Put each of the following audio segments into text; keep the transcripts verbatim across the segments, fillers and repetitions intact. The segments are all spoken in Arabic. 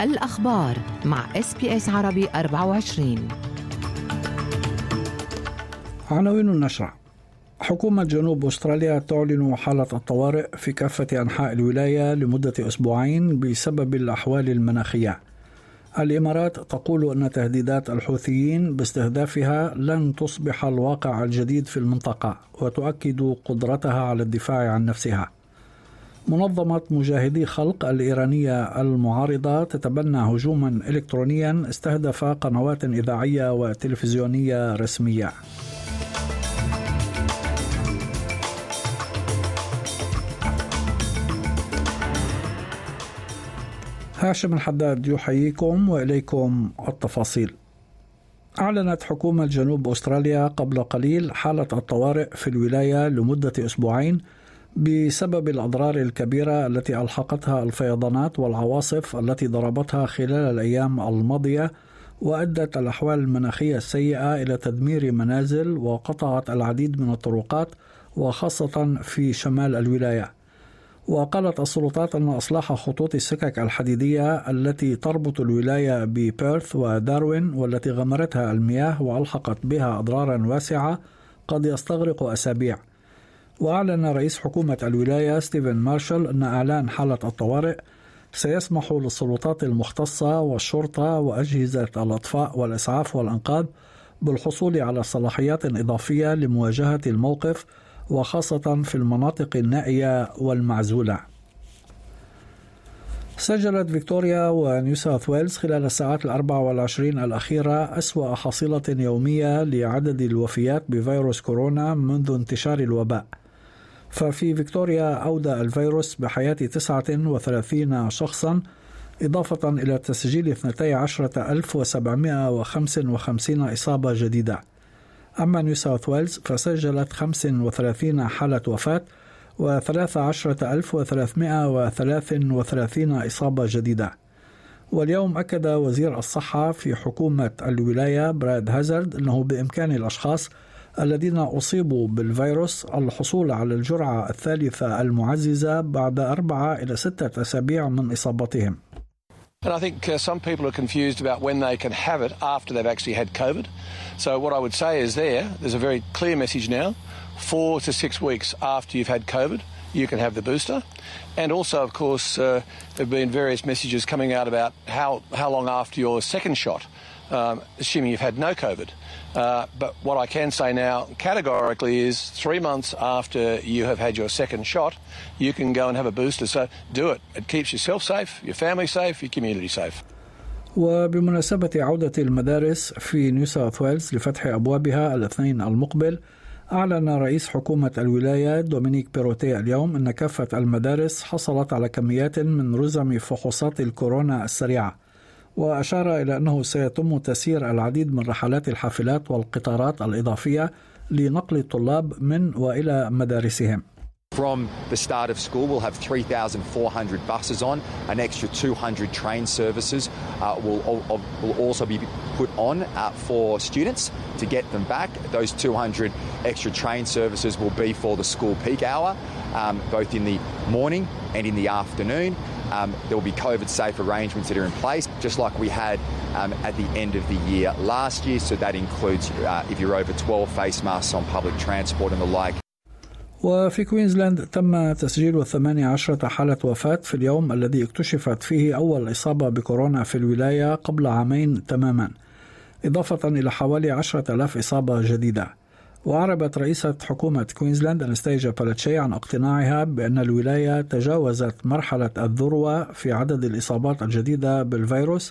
الأخبار مع إس بي إس عربي أربعة وعشرين. عناوين النشرة: حكومة جنوب أستراليا تعلن حالة الطوارئ في كافة أنحاء الولاية لمدة أسبوعين بسبب الأحوال المناخية. الإمارات تقول أن تهديدات الحوثيين باستهدافها لن تصبح الواقع الجديد في المنطقة، وتؤكد قدرتها على الدفاع عن نفسها. منظمة مجاهدي خلق الإيرانية المعارضة تتبنى هجوما إلكترونيا استهدف قنوات إذاعية وتلفزيونية رسمية. هاشم الحداد يحييكم وإليكم التفاصيل. أعلنت حكومة جنوب أستراليا قبل قليل حالة الطوارئ في الولاية لمدة أسبوعين بسبب الأضرار الكبيرة التي ألحقتها الفيضانات والعواصف التي ضربتها خلال الأيام الماضية، وأدت الأحوال المناخية السيئة إلى تدمير منازل وقطعت العديد من الطرقات وخاصة في شمال الولاية. وقالت السلطات أن إصلاح خطوط السكك الحديدية التي تربط الولاية ببيرث وداروين والتي غمرتها المياه وألحقت بها أضرارا واسعة قد يستغرق أسابيع. وأعلن رئيس حكومة الولاية ستيفن مارشال أن إعلان حالة الطوارئ سيسمح للسلطات المختصة والشرطة وأجهزة الأطفاء والإسعاف والأنقاذ بالحصول على صلاحيات إضافية لمواجهة الموقف، وخاصة في المناطق النائية والمعزولة. سجلت فيكتوريا ونيو ساوث ويلز خلال الساعات الأربع والعشرين الأخيرة أسوأ حصيلة يومية لعدد الوفيات بفيروس كورونا منذ انتشار الوباء. ففي فيكتوريا أودى الفيروس بحياة تسعة وثلاثين شخصا، إضافة إلى تسجيل اثنتي عشرة ألف وسبعمائة وخمسة وخمسين إصابة جديدة. أما نيو ساوث ويلز فسجلت خمسة وثلاثين حالة وفاة وثلاثة عشر ألف وثلاثمائة وثلاثة وثلاثين إصابة جديدة. واليوم أكد وزير الصحة في حكومة الولاية براد هازارد أنه بإمكان الأشخاص الذين أصيبوا بالفيروس الحصول على الجرعة الثالثة المعززة بعد أربعة إلى ستة أسابيع من إصابتهم. And I think uh, some people are confused about when they can have it after they've actually had COVID. So what I would say is there, there's a very clear message now. Four to six weeks after you've had COVID, you can have the booster. And also, of course, uh, there have been various messages coming out about how, how long after your second shot, um, assuming you've had no COVID. Uh, but what I can say now categorically is three months after you have had your second shot, you can go and have a booster. So do it. It keeps yourself safe, your family safe, your community safe. وبمناسبة عودة المدارس في نيو ساوث ويلز لفتح أبوابها الاثنين المقبل، أعلن رئيس حكومة الولاية دومينيك بيروتي اليوم أن كافة المدارس حصلت على كميات من رزم فحوصات الكورونا السريعة، وأشار إلى أنه سيتم تسيير العديد من رحلات الحافلات والقطارات الإضافية لنقل الطلاب من وإلى مدارسهم. From the start of school, we'll have three thousand four hundred buses on. An extra two hundred train services uh, will, will also be put on uh, for students to get them back. Those two hundred extra train services will be for the school peak hour, um, both in the morning and in the afternoon. Um, there will be COVID-safe arrangements that are in place, just like we had um, at the end of the year last year. So that includes uh, if you're over twelve, face masks on public transport and the like. وفي كوينزلاند تم تسجيل ثمانية عشر حالة وفاة في اليوم الذي اكتشفت فيه أول إصابة بكورونا في الولاية قبل عامين تماما، إضافة إلى حوالي عشرة آلاف إصابة جديدة. وأعربت رئيسة حكومة كوينزلاند أنستيجيا بالاتشي عن اقتناعها بأن الولاية تجاوزت مرحلة الذروة في عدد الإصابات الجديدة بالفيروس،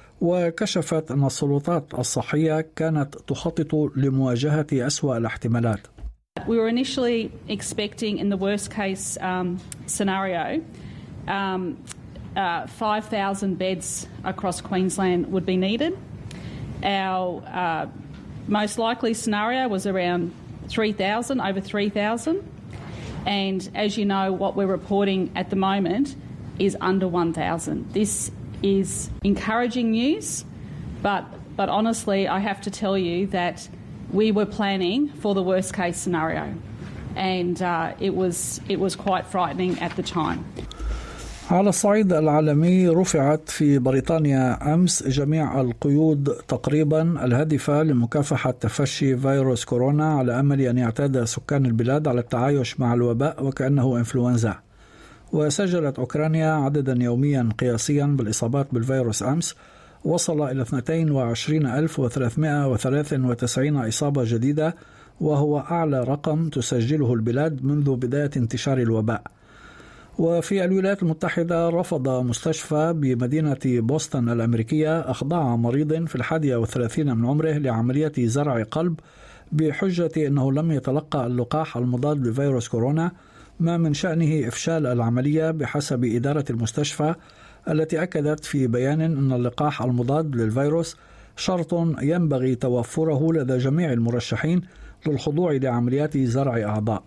وكشفت أن السلطات الصحية كانت تخطط لمواجهة أسوأ الاحتمالات. We were initially expecting, in the worst case um, scenario, um, uh, five thousand beds across Queensland would be needed. Our uh, most likely scenario was around three thousand, over three thousand. And as you know, what we're reporting at the moment is under one thousand. This is encouraging news, but, but honestly, I have to tell you that we were planning for the worst case scenario, and uh, it was it was quite frightening at the time. على الصعيد العالمي، رفعت في بريطانيا أمس جميع القيود تقريبا الهادفة لمكافحة تفشي فيروس كورونا على أمل أن يعتاد سكان البلاد على التعايش مع الوباء وكأنه إنفلونزا. وسجلت أوكرانيا عددا يوميا قياسيا بالإصابات بالفيروس أمس وصل إلى اثنين وعشرين ألف وثلاثمائة وثلاثة وتسعين إصابة جديدة، وهو أعلى رقم تسجله البلاد منذ بداية انتشار الوباء. وفي الولايات المتحدة، رفض مستشفى بمدينة بوسطن الأمريكية إخضاع مريض في الحادية والثلاثين من عمره لعملية زرع قلب بحجة أنه لم يتلقى اللقاح المضاد لفيروس كورونا، ما من شأنه إفشال العملية بحسب إدارة المستشفى، التي أكدت في بيان أن اللقاح المضاد للفيروس شرط ينبغي توفره لدى جميع المرشحين للخضوع لعمليات زرع أعضاء.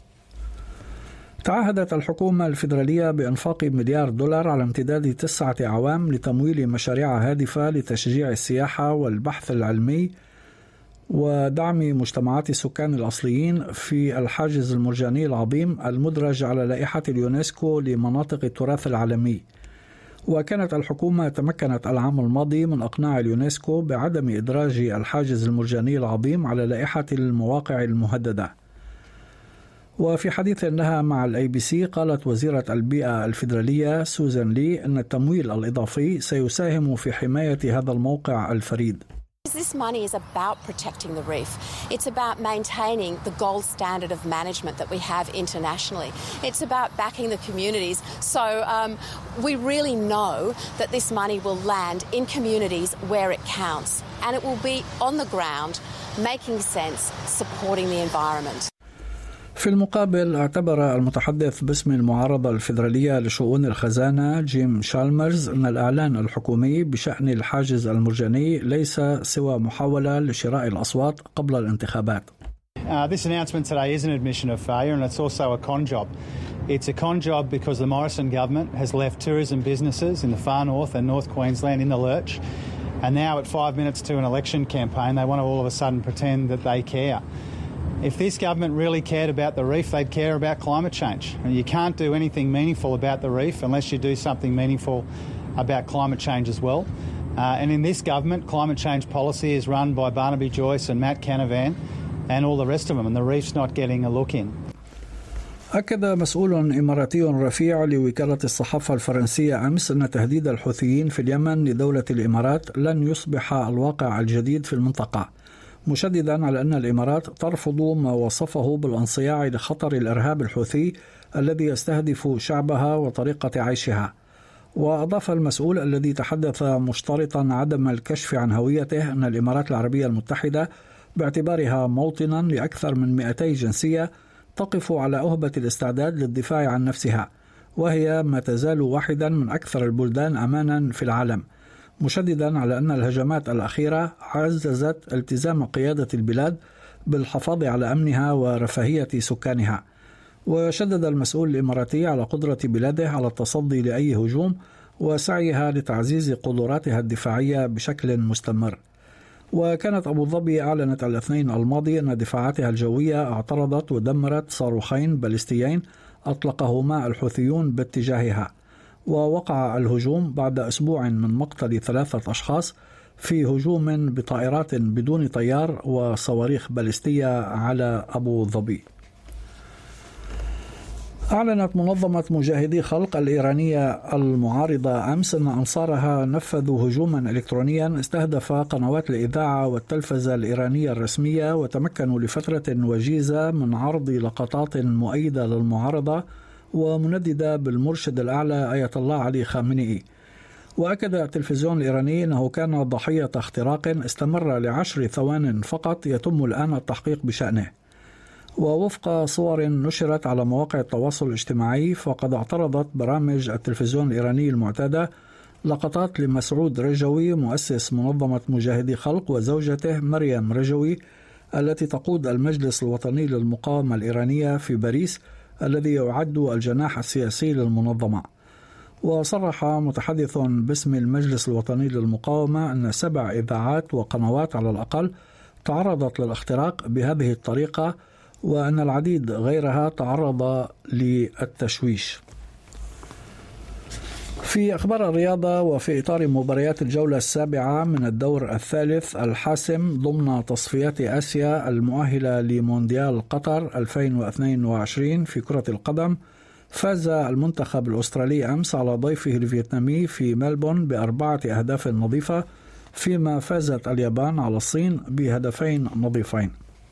تعهدت الحكومة الفيدرالية بإنفاق مليار دولار على امتداد تسعة أعوام لتمويل مشاريع هادفة لتشجيع السياحة والبحث العلمي ودعم مجتمعات السكان الأصليين في الحاجز المرجاني العظيم المدرج على لائحة اليونسكو لمناطق التراث العالمي. وكانت الحكومة تمكنت العام الماضي من إقناع اليونسكو بعدم إدراج الحاجز المرجاني العظيم على لائحة المواقع المهددة. وفي حديث لها مع الاي بي سي، قالت وزيرة البيئة الفيدرالية سوزان لي أن التمويل الإضافي سيساهم في حماية هذا الموقع الفريد. This money is about protecting the reef. It's about maintaining the gold standard of management that we have internationally. It's about backing the communities. So um, we really know that this money will land in communities where it counts, and it will be on the ground, making sense, supporting the environment. في المقابل، اعتبر المتحدث باسم المعارضة الفيدرالية لشؤون الخزانة جيم شالمرز أن الإعلان الحكومي بشأن الحاجز المرجاني ليس سوى محاولة لشراء الأصوات قبل الانتخابات. Uh, this announcement today is an admission of failure, and it's also a con job. It's a con job because the Morrison government has left tourism businesses in the far north and North Queensland in the lurch, and now at five minutes to an election campaign they want to all of a sudden pretend that they care. If this government really cared about the reef, they'd care about climate change. And you can't do anything meaningful about the reef unless you do something meaningful about climate change as well. Uh, and in this government, climate change policy is run by Barnaby Joyce and Matt Canavan and all the rest of them, and the reef's not getting a look in. أكد مسؤول إماراتي رفيع لوكالة الصحافة الفرنسية أمس أن تهديد الحوثيين في اليمن لدولة الإمارات لن يصبح الواقع الجديد في المنطقة، مشددا على أن الإمارات ترفض ما وصفه بالانصياع لخطر الإرهاب الحوثي الذي يستهدف شعبها وطريقة عيشها. وأضاف المسؤول الذي تحدث مشترطا عدم الكشف عن هويته أن الإمارات العربية المتحدة باعتبارها موطنا لأكثر من مئتي جنسية تقف على أهبة الاستعداد للدفاع عن نفسها، وهي ما تزال واحدا من أكثر البلدان أمانا في العالم، مشددا على أن الهجمات الأخيرة عززت التزام قيادة البلاد بالحفاظ على أمنها ورفاهية سكانها. وشدد المسؤول الإماراتي على قدرة بلاده على التصدي لأي هجوم وسعيها لتعزيز قدراتها الدفاعية بشكل مستمر. وكانت أبو ظبي أعلنت الاثنين الماضي أن دفاعاتها الجوية اعترضت ودمرت صاروخين باليستيين أطلقهما الحوثيون باتجاهها. ووقع الهجوم بعد أسبوع من مقتل ثلاثة أشخاص في هجوم بطائرات بدون طيار وصواريخ باليستية على أبو ظبي. أعلنت منظمة مجاهدي خلق الإيرانية المعارضة أمس أن أنصارها نفذوا هجوما إلكترونيا استهدف قنوات الإذاعة والتلفزة الإيرانية الرسمية، وتمكنوا لفترة وجيزة من عرض لقطات مؤيدة للمعارضة ومنددة بالمرشد الأعلى آية الله علي خامنئي. وأكد التلفزيون الإيراني أنه كان ضحية اختراق استمر لعشر ثوان فقط يتم الآن التحقيق بشأنه. ووفق صور نشرت على مواقع التواصل الاجتماعي، فقد اعترضت برامج التلفزيون الإيراني المعتادة لقطات لمسعود رجوي مؤسس منظمة مجاهدي خلق وزوجته مريم رجوي التي تقود المجلس الوطني للمقاومة الإيرانية في باريس الذي يعد الجناح السياسي للمنظمة. وصرح متحدث باسم المجلس الوطني للمقاومة أن سبع إذاعات وقنوات على الأقل تعرضت للاختراق بهذه الطريقة، وأن العديد غيرها تعرض للتشويش. في أخبار الرياضة، وفي إطار مباريات الجولة السابعة من الدور الثالث الحاسم ضمن تصفيات آسيا المؤهلة لمونديال قطر ألفين واثنين وعشرين في كرة القدم، فاز المنتخب الأسترالي أمس على ضيفه الفيتنامي في ملبون بأربعة أهداف نظيفة، فيما فازت اليابان على الصين بهدفين نظيفين.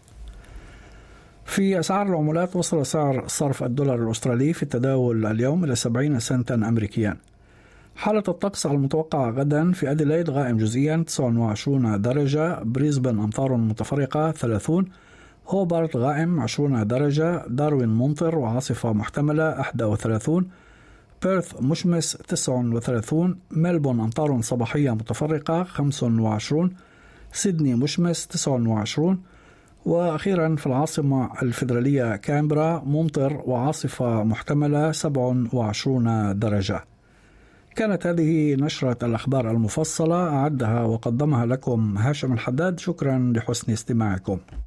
في أسعار العملات، وصل سعر صرف الدولار الأسترالي في التداول اليوم إلى سبعين سنتا أمريكيا. حالة الطقس المتوقعة غدا: في أديلايد غائم جزئيا تسعة وعشرين درجة، بريسبن أمطار متفرقة ثلاثين، هوبارت غائم عشرين درجة، داروين ممطر وعاصفة محتملة واحد وثلاثين، بيرث مشمس تسعة وثلاثين، ملبون أمطار صباحية متفرقة خمسة وعشرين، سيدني مشمس تسعة وعشرين، وأخيرا في العاصمة الفيدرالية كامبرا ممطر وعاصفة محتملة سبعة وعشرين درجة. كانت هذه نشرة الأخبار المفصلة، أعدها وقدمها لكم هاشم الحداد. شكرا لحسن استماعكم.